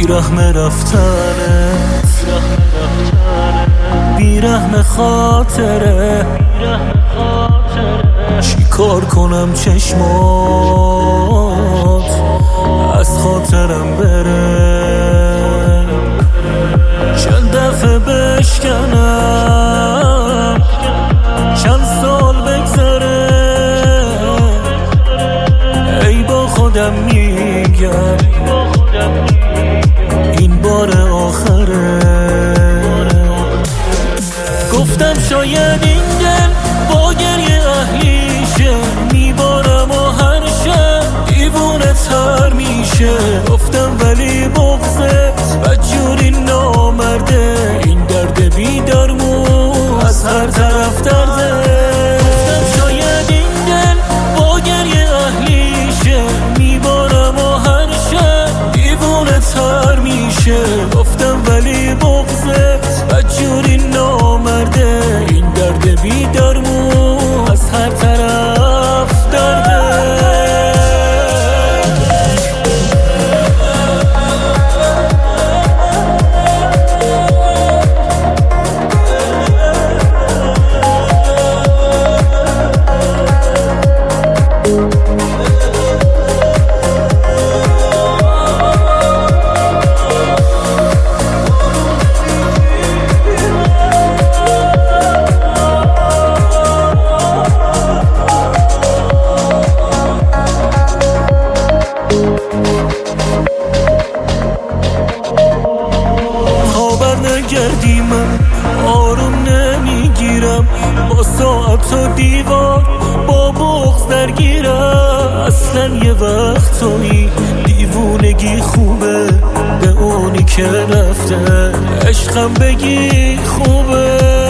بیرحم رفتنت، بیرحم خاطره، چی کار کنم چشمات از خاطرم بره، چند دفعه بشکنم چند سال بگذره، ای با خودم میگم این بار آخره. گفتم شاید این دل با گریه اهلیشه، میبارم و هر شب دیوونه تر میشه. گفتم ولی بغضت بدجوری نامرده، این درد بی درمون از هر طرف درده. گفتم شاید این دل با گریه اهلیشه، میبارم و هر شب دیوونه تر میشه. گفتم ولی بغضت بدجوری نامرده، این درد بی درمون از هر طرف درده. گردی من آروم نمیگیرم، با ساعت و دیوار با بغض درگیرم. اصلا یه وقتایی دیوونگی خوبه، به اونی که رفته عشقم بگی خوبه.